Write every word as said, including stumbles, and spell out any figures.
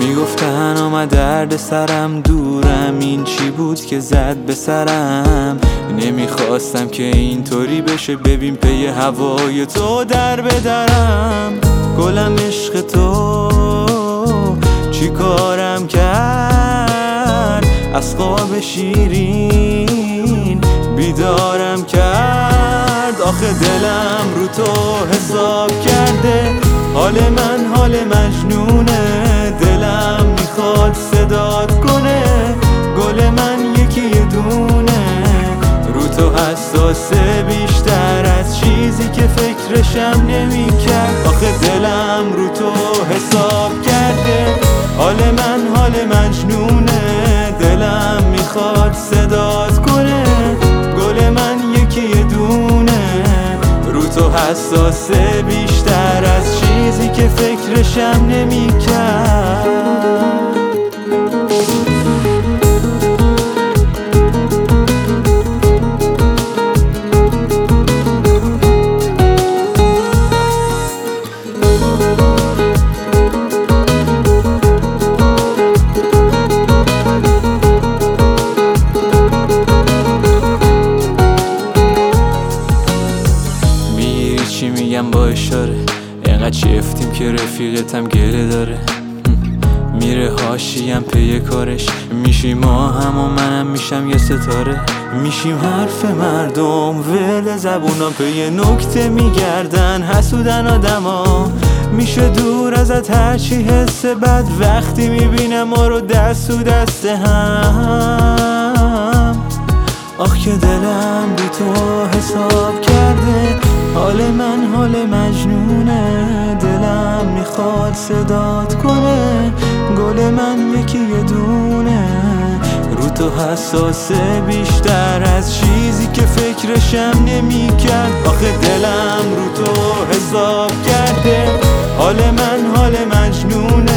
میگفتن آمد درد سرم دورم، این چی بود که زد به سرم؟ نمیخواستم که اینطوری بشه، ببین پی هوای تو در بدرم. گلم عشق تو چی کارم کرد، از خواب شیرین بیدارم کرد. آخه دلم رو تو حساب کرده، حال من حال مجنونه. دلم میخواد صدات کنه، گل من یکی دونه. رو تو حساسه بیشتر از چیزی که فکرشم نمیکرد. آخه دلم رو تو حساب کرده، حال من حال مجنونه. دلم میخواد صدات کنه، گل من یکی دونه. رو تو حساسه بیشتر از چیزی که فکرشم نمیکرد. چی میگم با اشاره، اینقدر چفتیم که رفیقتم گله داره. میره حاشیم پی کارش، میشیم ما هم و منم میشم یه ستاره. میشیم حرف مردم ول زبونا، پی نکته میگردن حسودن آدما. میشه دور ازت هرچی حس بد، وقتی میبینم ما رو دست و دست هم. آخ که دلم بی تو حساب کرده، حال من حال مجنونه. دلم میخواد صدات کنه، گل من یکی یه دونه. رو تو حساسه بیشتر از چیزی که فکرشم نمیکرد. آخه دلم رو تو حساب کرده، حال من حال مجنونه.